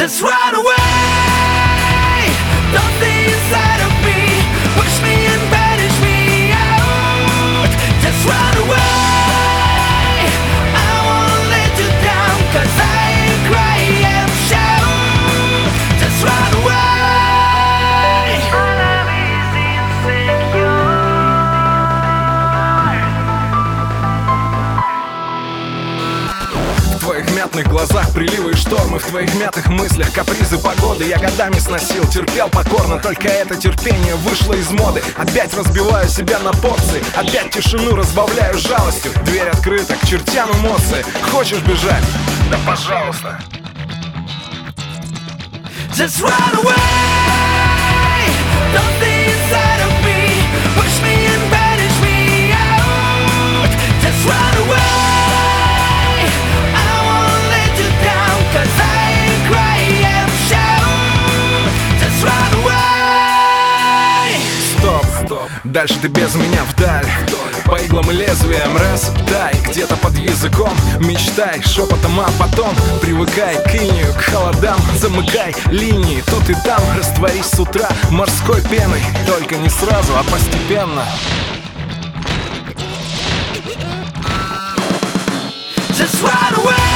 Just run away. Don't stay inside of me. Push me and banish me out. Just run away. I won't let you down, 'cause I cry and shout. Just run away. Our love is insecure. В твоих мятных глазах приливы и штормы, в твоих мятых мыслях капризы погоды. Я годами сносил, терпел покорно, только это терпение вышло из моды. Опять разбиваю себя на порции, опять тишину разбавляю жалостью. Дверь открыта, к чертям эмоции. Хочешь бежать? Да пожалуйста. Just run away. Don't stay inside of me. Push me and banish me out. Just run away. I won't let you down, 'cause I cry and shout. Just run away. Стоп, дальше ты без меня вдаль. По иглам и лезвиям расптай. Где-то под языком мечтай шепотом, а потом привыкай к инею, к холодам. Замыкай линии тут и там. Растворись с утра морской пеной. Только не сразу, а постепенно. Just run away.